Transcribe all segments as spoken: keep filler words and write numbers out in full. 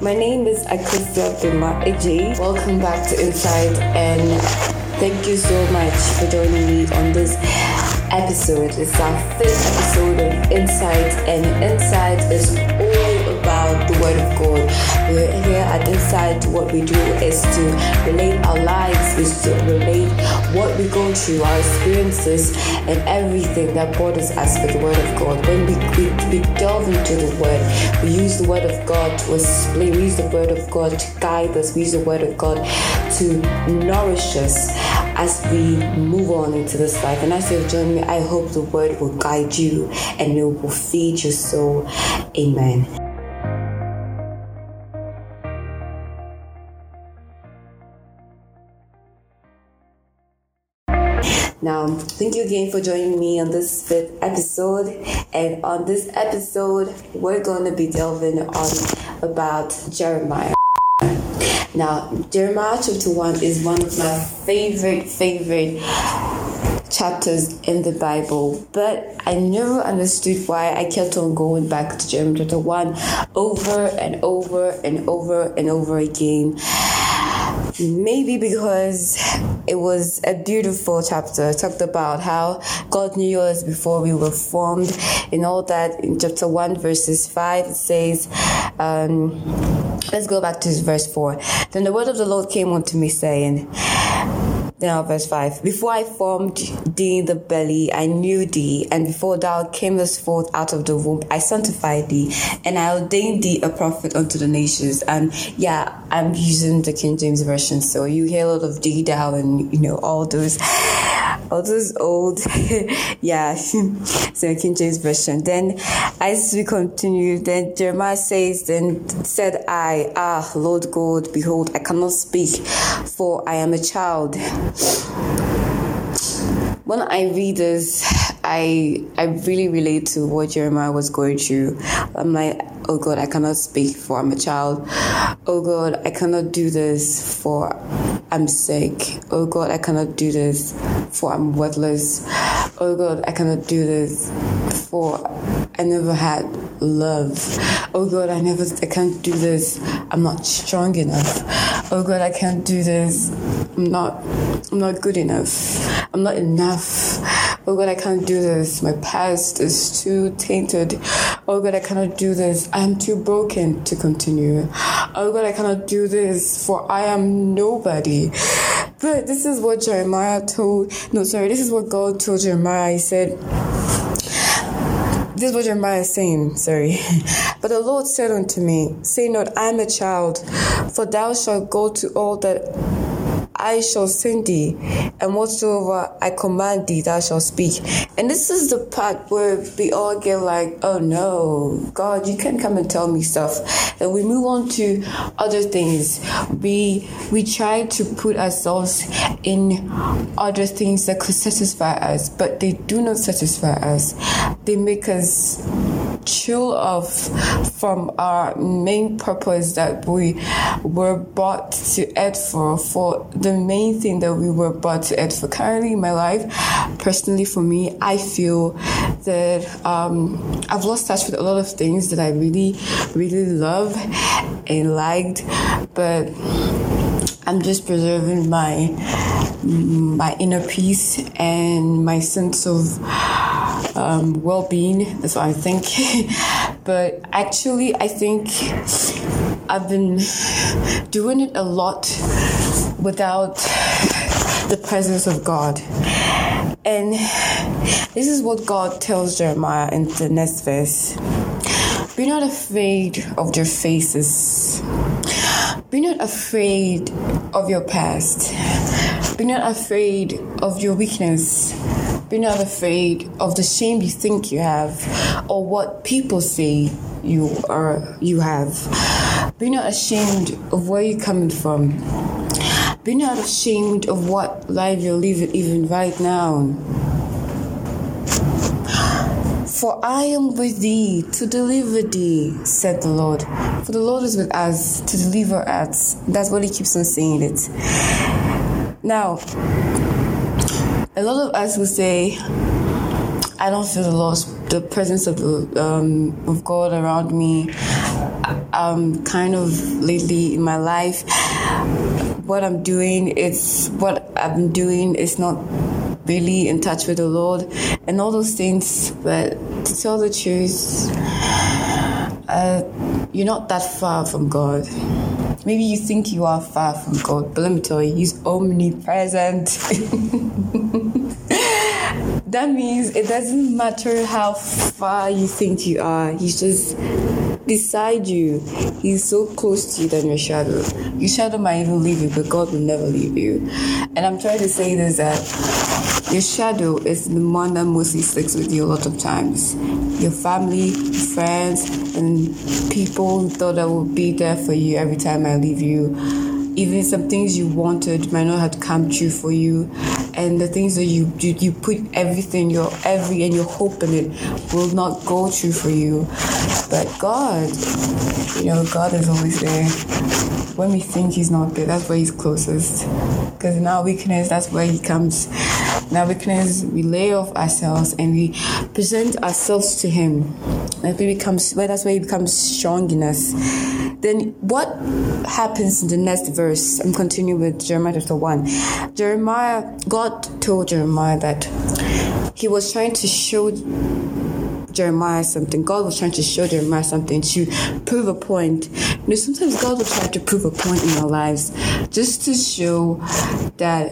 my name is Akosia Bima Eji. Welcome back to Insight, and thank you so much for joining me on this episode. It's our fifth episode of Insight, and Insight is all about the Word of God. We're here at Insight. What we do is to relate our lives, is to relate what we go through, our experiences, and everything that borders us with the Word of God. When we, we, we delve into the Word, we use the Word of God to explain, we use the Word of God to guide us, we use the Word of God to nourish us as we move on into this life. And as you've joined me, I hope the Word will guide you and it will feed your soul. Amen. Now, thank you again for joining me on this fifth episode. And on this episode, we're going to be delving on about Jeremiah. Now, Jeremiah chapter one is one of my favorite, favorite chapters in the Bible, but I never understood why I kept on going back to Jeremiah chapter one over and over and over and over again. Maybe because it was a beautiful chapter. It talked about how God knew us before we were formed and all that. In chapter one, verses five, it says, um, let's go back to verse four. Then the word of the Lord came unto me, saying, now, verse five. Before I formed thee in the belly, I knew thee, and before thou camest forth out of the womb, I sanctified thee, and I ordained thee a prophet unto the nations. And yeah, I'm using the King James Version, so you hear a lot of thee, thou, and you know, all those, all those old, yeah, so King James Version. Then, as we continue, then Jeremiah says, then said I, ah, Lord God, behold, I cannot speak, for I am a child. When I read this, I I really relate to what Jeremiah was going through. I'm like, oh God, I cannot speak, for I'm a child. Oh God, I cannot do this, for I'm sick. Oh God, I cannot do this, for I'm worthless. Oh God, I cannot do this, for I never had love. Oh God, I never, I can't do this. I'm not strong enough. Oh God, I can't do this. I'm not, I'm not good enough. I'm not enough. Oh God, I can't do this. My past is too tainted. Oh God, I cannot do this. I am too broken to continue. Oh God, I cannot do this, for I am nobody. But this is what Jeremiah told, no, sorry, this is what God told Jeremiah. He said, this is what Jeremiah is saying, sorry. But the Lord said unto me, say not, I am a child, for thou shalt go to all that I shall send thee, and whatsoever I command thee, thou shalt speak. And this is the part where we all get like, oh no, God, you can't come and tell me stuff. And we move on to other things. We we try to put ourselves in other things that could satisfy us, but they do not satisfy us. They make us chill off from our main purpose that we were brought to earth for, for the main thing that we were brought to earth for. Currently in my life, personally for me, I feel that um, I've lost touch with a lot of things that I really, really love and liked, but I'm just preserving my my inner peace and my sense of um, well-being. That's what I think. But actually, I think I've been doing it a lot without the presence of God. And this is what God tells Jeremiah in the next verse. Be not afraid of their faces. Be not afraid of your past. Be not afraid of your weakness. Be not afraid of the shame you think you have or what people say you are you have. Be not ashamed of where you're coming from. Be not ashamed of what life you're living even right now. For I am with thee to deliver thee, said the Lord. For the Lord is with us to deliver us. That's what he keeps on saying it. Now, a lot of us will say, I don't feel the loss, the presence of the um, of God around me. um, kind of lately in my life, what I'm doing, it's what I've been doing is not really in touch with the Lord and all those things. But to tell the truth, uh, you're not that far from God. Maybe you think you are far from God, but let me tell you, He's omnipresent. That means it doesn't matter how far you think you are. He's just beside you. He's so close to you than your shadow. Your shadow might even leave you, but God will never leave you. And I'm trying to say this, that your shadow is the one that mostly sticks with you a lot of times. Your family, friends, and people who thought I would be there for you every time I leave you. Even some things you wanted might not have to come true for you, and the things that you you, you put everything, your every and your hope in it will not go true for you. But God, you know, God is always there. When we think He's not there, that's where He's closest. Because in our weakness, that's where He comes. In our weakness, we lay off ourselves and we present ourselves to Him. And we becomes, well, that's where He becomes strong in us. Then what happens in the next verse? I'm continuing with Jeremiah chapter one. Jeremiah, God told Jeremiah that He was trying to show Jeremiah something. God was trying to show Jeremiah something to prove a point. You know, sometimes God will try to prove a point in our lives just to show that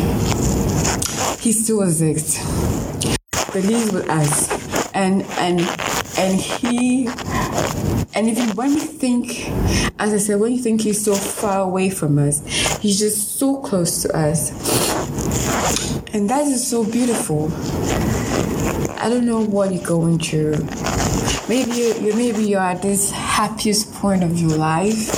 He still exists. That He's with us. And and and He and even when we think, as I said, when you think He's so far away from us, He's just so close to us. And that is so beautiful. I don't know what you're going through. Maybe you, you maybe you're at this happiest point of your life.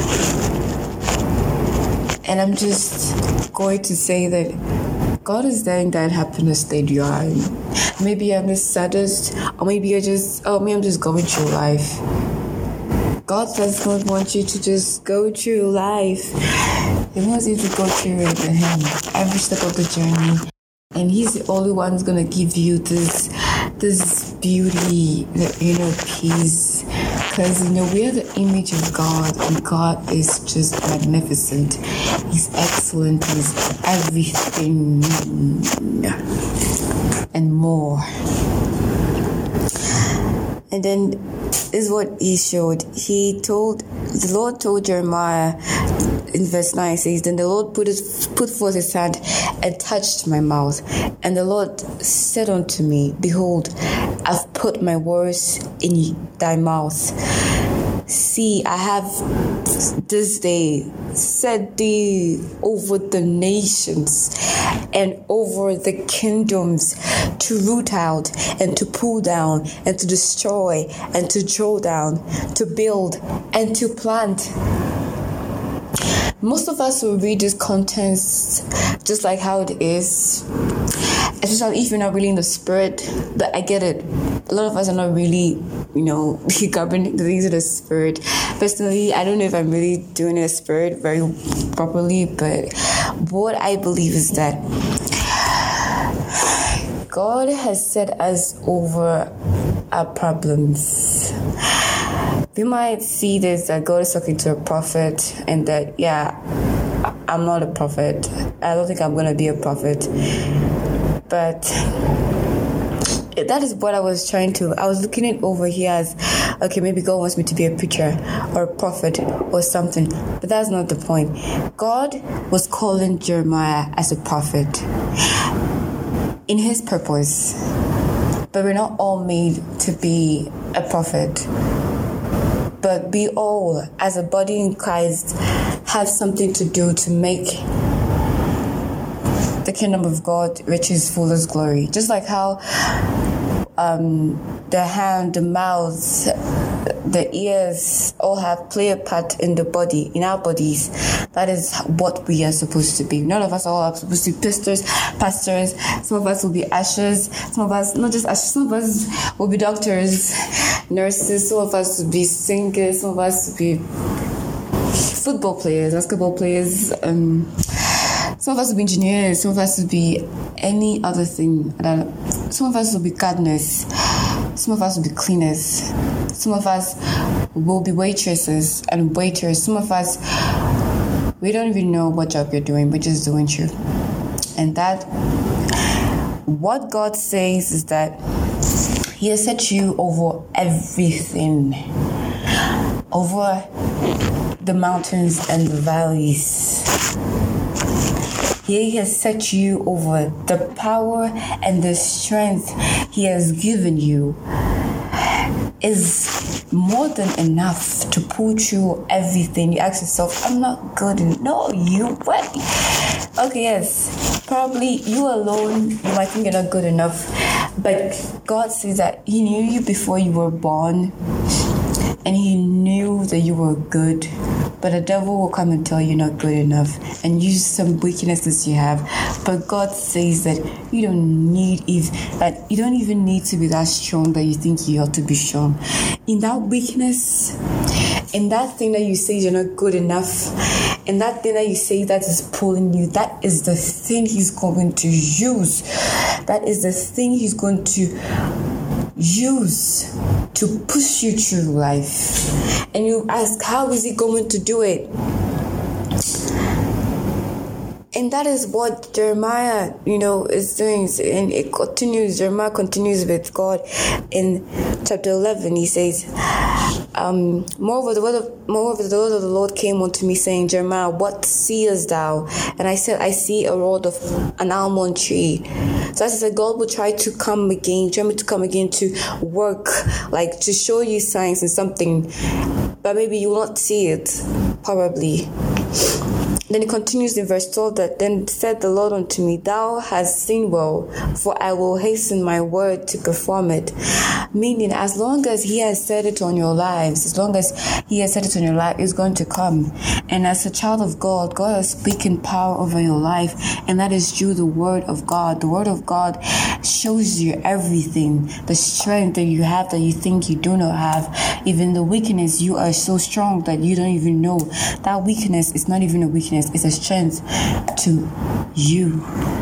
And I'm just going to say that God is there in that happiness state you are in. Maybe I'm the saddest, or maybe you're just, oh, maybe I'm just going through life. God does not want you to just go through life. He wants you to go through it with Him every step of the journey. And He's the only one who's going to give you this this beauty, the inner peace. Because, you know, we are the image of God, and God is just magnificent. He's excellent. He's everything and more. And then this is what He showed. He told, the Lord told Jeremiah in verse nine, says, then the Lord put his, put forth His hand and touched my mouth. And the Lord said unto me, behold, I've put my words in thy mouth. See, I have this day set thee over the nations and over the kingdoms, to root out and to pull down and to destroy and to throw down, to build and to plant. Most of us will read these contents just like how it is, especially if you're not really in the spirit. But I get it. A lot of us are not really, you know, governing the things of the spirit. Personally, I don't know if I'm really doing the spirit very properly, but what I believe is that God has set us over our problems. We might see this, that God is talking to a prophet, and that, yeah, I'm not a prophet. I don't think I'm going to be a prophet. But that is what I was trying to, I was looking it over here as, okay, maybe God wants me to be a preacher or a prophet or something. But that's not the point. God was calling Jeremiah as a prophet in His purpose. But we're not all made to be a prophet. But we all, as a body in Christ, have something to do to make the kingdom of God reach His fullest glory. Just like how um, the hand, the mouth, the ears all have play a part in the body, in our bodies. That is what we are supposed to be. None of us all are supposed to be pastors, pastors. Some of us will be ushers. Some of us, not just ushers, some of us will be doctors, nurses. Some of us will be singers. Some of us will be football players, basketball players. Um, some of us will be engineers. Some of us will be any other thing. Some of us will be gardeners. Some of us will be cleaners. Some of us will be waitresses and waiters. Some of us, we don't even know what job you're doing. We're just doing you. And that, what God says is that He has set you over everything, over the mountains and the valleys. He has set you over the power and the strength He has given you is more than enough to pull through everything. You ask yourself, I'm not good enough. No, you what? Okay, yes. Probably you alone, you might think you're not good enough. But God says that He knew you before you were born. And He knew that you were good. But the devil will come and tell you you're not good enough and use some weaknesses you have. But God says that you don't need if that you don't even need to be that strong that you think you ought to be strong. In that weakness, in that thing that you say you're not good enough, in that thing that you say that is pulling you, that is the thing He's going to use. That is the thing He's going to use to push you through life. And you ask, how is He going to do it? And that is what Jeremiah, you know, is doing. And it continues, Jeremiah continues with God in chapter eleven. He says, um, moreover, the word of, moreover, the word of the Lord came unto me, saying, Jeremiah, what seest thou? And I said, I see a rod of an almond tree. So as I said, God will try to come again, try me to come again to work, like to show you signs and something, but maybe you will not see it, probably. Then it continues in verse twelve that, then said the Lord unto me, thou hast seen well, for I will hasten my word to perform it. Meaning, as long as He has said it on your lives, as long as He has said it on your life, it's going to come. And as a child of God, God is speaking power over your life, and that is through the word of God. The word of God shows you everything, the strength that you have that you think you do not have, even the weakness. You are so strong that you don't even know. That weakness is not even a weakness. It's a strength to you.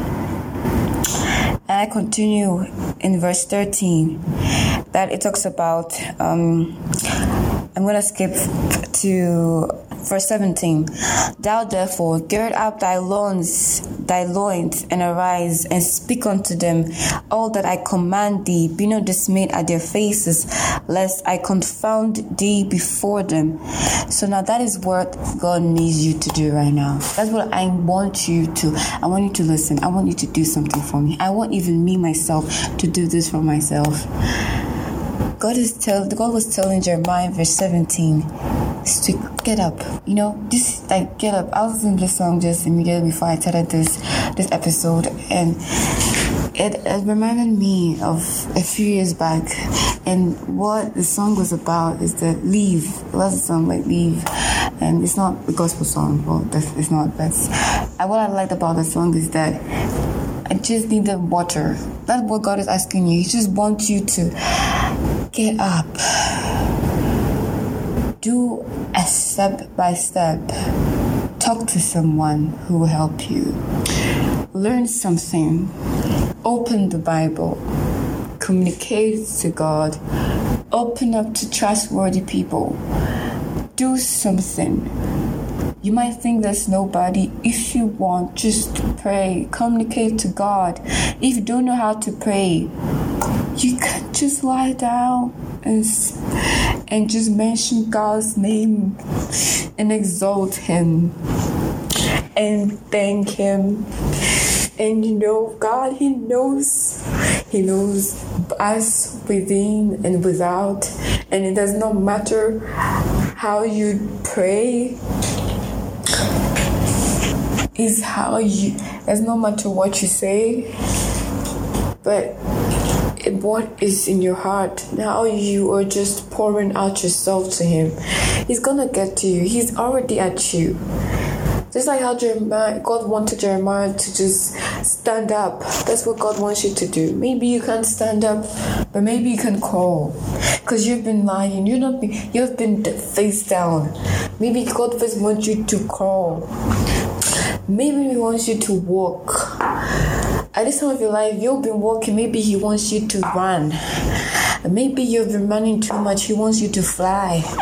And I continue in verse thirteen that it talks about, um, I'm going to skip to verse seventeen. Thou therefore gird up thy loins, thy loins, and arise, and speak unto them all that I command thee. Be not dismayed at their faces, lest I confound thee before them. So now that is what God needs you to do right now. That's what I want you to. I want you to listen. I want you to do something for me. I want even me myself to do this for myself. God is tell. God was telling Jeremiah in verse seventeen, speak, get up. You know, this like get up. I was listening to this song just immediately before I started this this episode, and it, it reminded me of a few years back. And what the song was about is that leave. It was a song like leave, and it's not a gospel song. Well, that's it's not. That's and what I liked about the song is that I just needed water. That's what God is asking you. He just wants you to get up. Do a step by step. Talk to someone who will help you. Learn something. Open the Bible. Communicate to God. Open up to trustworthy people. Do something. You might think there's nobody. If you want, just pray. Communicate to God. If you don't know how to pray, you can just lie down and, and just mention God's name and exalt Him and thank Him. And you know, God, He knows. He knows us within and without. And it does not matter how you pray. Is how you, it's no matter what you say, but what is in your heart, how you are just pouring out yourself to Him. He's gonna get to you. He's already at you. Just like how Jeremiah, God wanted Jeremiah to just stand up. That's what God wants you to do. Maybe you can't stand up, but maybe you can crawl. Because you've been lying. You've not been, you've been face down. Maybe God just wants you to crawl. Maybe He wants you to walk. At this time of your life, you've been walking. Maybe He wants you to run. Maybe you've been running too much. He wants you to fly.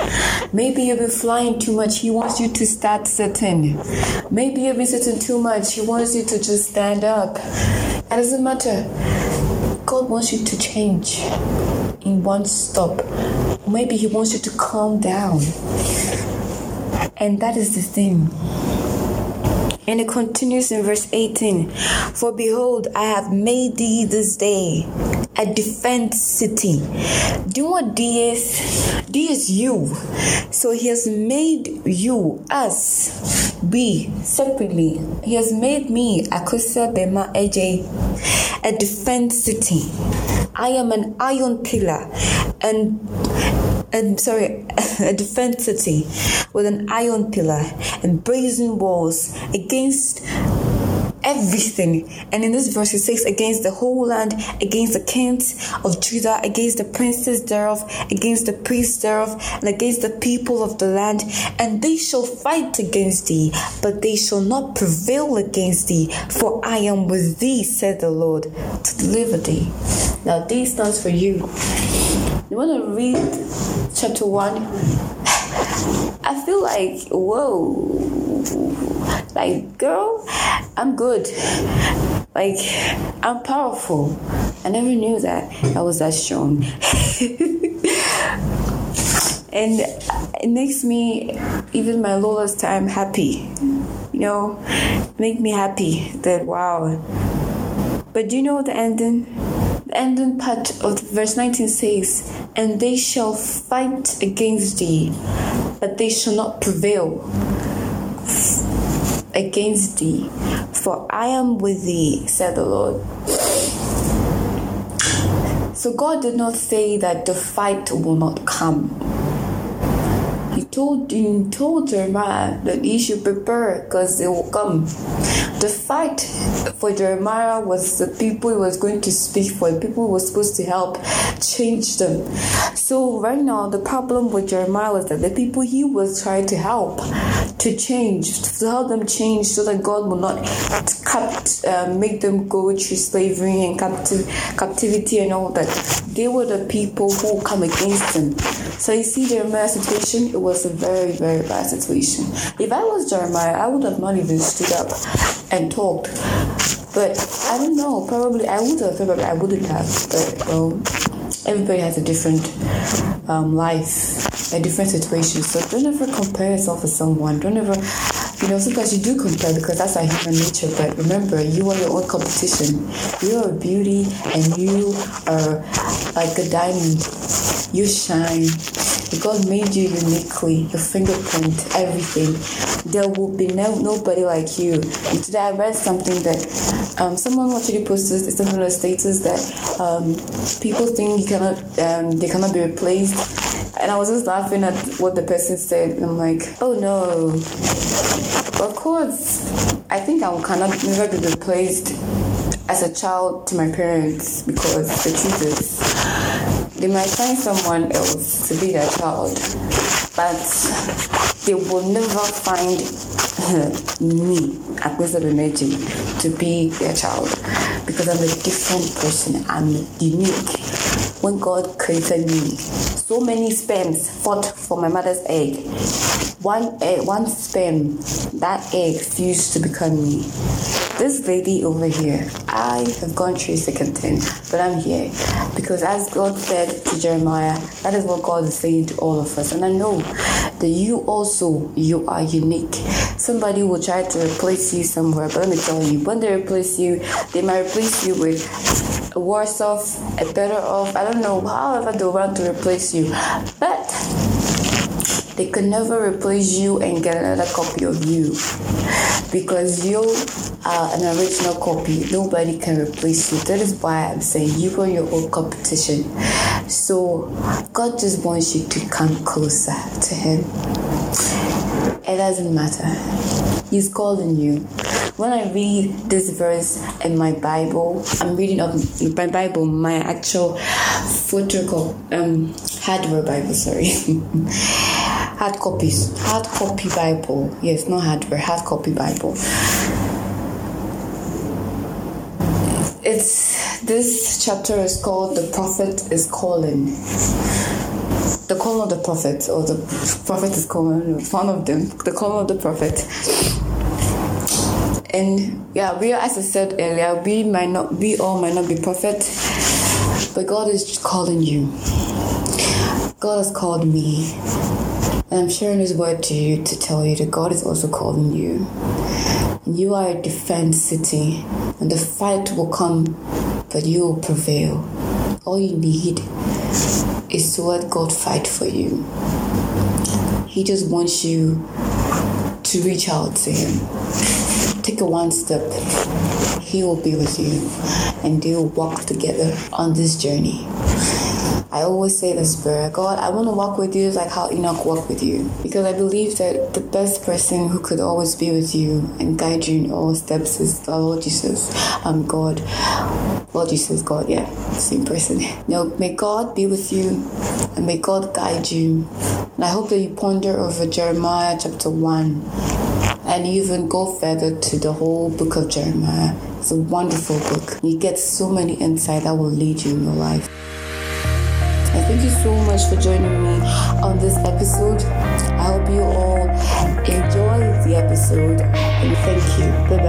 Maybe you've been flying too much. He wants you to start sitting. Maybe you've been sitting too much. He wants you to just stand up. It doesn't matter. God wants you to change in one stop. Maybe he wants you to calm down. And that is the thing. And it continues in verse eighteen. For behold, I have made thee this day a defense city. Do you know what D is? D is you. So he has made you, us, we, separately. He has made me, Akusa Bema Eje, a defense city. I am an iron pillar and and sorry, a defense city with an iron pillar and brazen walls against everything. And in this verse it says, against the whole land, against the kings of Judah, against the princes thereof, against the priests thereof, and against the people of the land. And they shall fight against thee, but they shall not prevail against thee, for I am with thee, said the Lord, to deliver thee. Now D stands for you. You want to read chapter one? I feel like, whoa, like, girl, I'm good. Like, I'm powerful. I never knew that I was that strong. And it makes me, even my lowest time, happy. You know, make me happy that, wow. But do you know the ending? The ending part of verse nineteen says, and they shall fight against thee, but they shall not prevail against thee, for I am with thee, said the Lord. So God did not say that the fight will not come. He told, he told Jeremiah that he should prepare because it will come. The fight for Jeremiah was the people he was going to speak for, the people he was supposed to help change them. So right now, the problem with Jeremiah was that the people he was trying to help to change, to help them change so that God will not capt, uh, make them go through slavery and captive, captivity and all that. They were the people who come against him. So you see Jeremiah's situation, it was a very, very bad situation. If I was Jeremiah, I would have not even stood up and talked. But I don't know, probably I would have, probably I wouldn't have. But well, everybody has a different um, life, a different situation. So don't ever compare yourself with someone. Don't ever, you know, sometimes you do compare because that's our human nature. But remember, you are your own competition. You are a beauty and you are like a diamond. You shine. God made you uniquely, your fingerprint, everything. There will be no, nobody like you. And today I read something that um, someone actually posted something on the status that um, people think you cannot, um, they cannot be replaced. And I was just laughing at what the person said. And I'm like, oh no. Of course, I think I cannot never be replaced as a child to my parents, because the truth is, they might find someone else to be their child, but they will never find me, Akusa Bemeji, to be their child, because I'm a different person. I'm unique. When God created me, so many sperms fought for my mother's egg. One egg, one sperm, that egg fused to become me. This lady over here, I have gone through second thing, but I'm here because as God said to Jeremiah, that is what God is saying to all of us. And I know that you also, you are unique. Somebody will try to replace you somewhere, but let me tell you, when they replace you, they might replace you with a worse off, a better off, I don't know, however they want to replace you. But they can never replace you and get another copy of you, because you are an original copy. Nobody can replace you. That is why I'm saying you are your own competition. So God just wants you to come closer to Him. It doesn't matter. He's calling you. When I read this verse in my Bible, I'm reading of my Bible, my actual photo um hardware Bible, sorry. Hard copies, hard copy Bible. Yes, not hardware, hard copy Bible. It's this chapter is called "The Prophet is Calling." the calling of the prophet, or the prophet is calling, one of them, the calling of the prophet. And yeah, we, as I said earlier, we might not, we all might not be prophet, but God is calling you. God has called me, and I'm sharing His word to you to tell you that God is also calling you. And you are a defense city, and the fight will come, but you will prevail. All you need is to let God fight for you. He just wants you to reach out to Him. Take a one step. He will be with you, and they will walk together on this journey. I always say this prayer: God, I want to walk with you like how Enoch walked with you, because I believe that the best person who could always be with you and guide you in all steps is the Lord Jesus. Um, God, Lord Jesus, God, yeah, same person. Now, may God be with you, and may God guide you. And I hope that you ponder over Jeremiah chapter one, and even go further to the whole book of Jeremiah. It's a wonderful book. You get so many insight that will lead you in your life. I thank you so much for joining me on this episode. I hope you all enjoy the episode, and thank you. Bye.